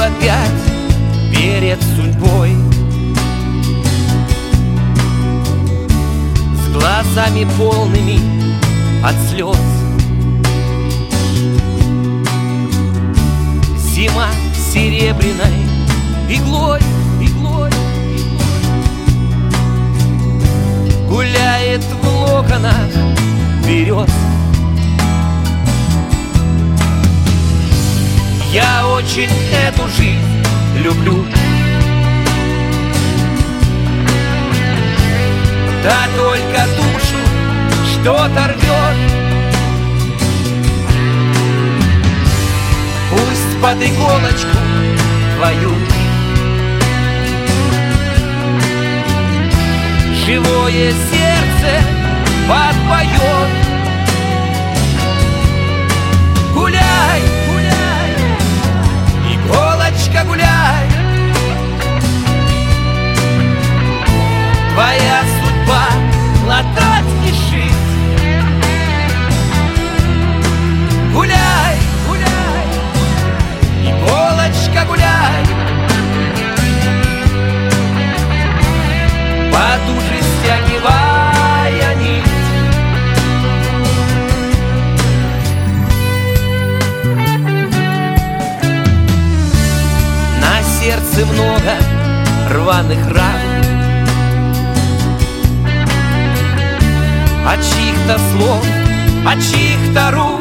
опять перед судьбой, с глазами полными от слез. Зима серебряной иглой, иглой, гуляет в локонах берез. Я очень эту жизнь люблю, да только душу что-то рвет. Пусть под иголочку твою живое сердце подпоет. Гуляй, гуляй, иголочка, гуляй, твоя судьба латать и шить. Гуляй, гуляй, иголочка, гуляй, потуже стягивая нить. На сердце много рваных ран от чьих-то слов, от чьих-то рук.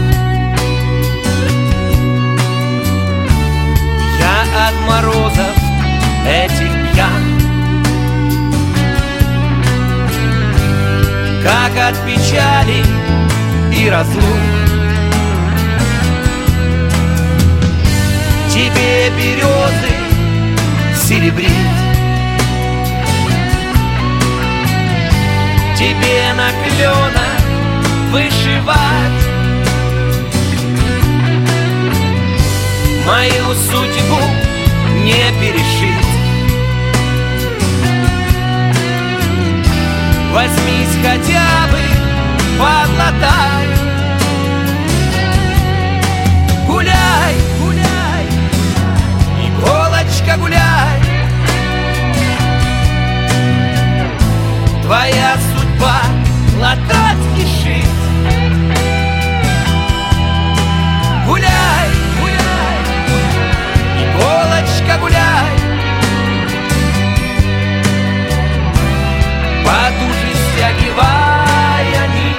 Я от морозов этих пьян, как от печали и разлук. Тебе березы серебрить, тебе на кленах вышивать, мою судьбу не перешить. Возьмись хотя бы подлатай. Гуляй, гуляй, иголочка, гуляй, твоя судьба латать и шить. Гуляй, гуляй, иголочка, гуляй, потуже стягивая нить.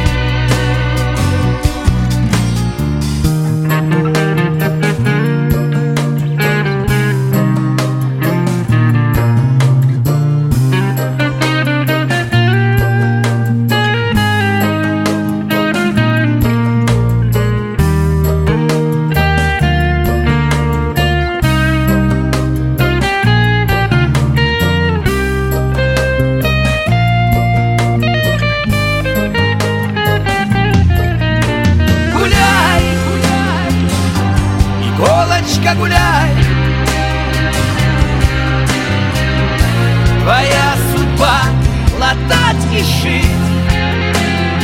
Иголочка, гуляй, твоя судьба латать и шить.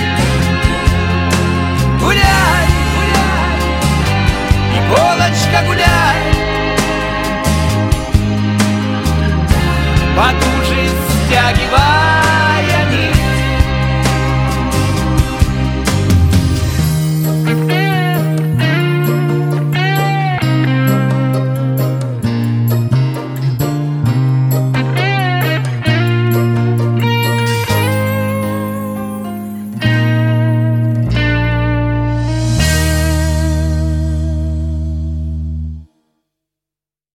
Гуляй, гуляй, иголочка, гуляй,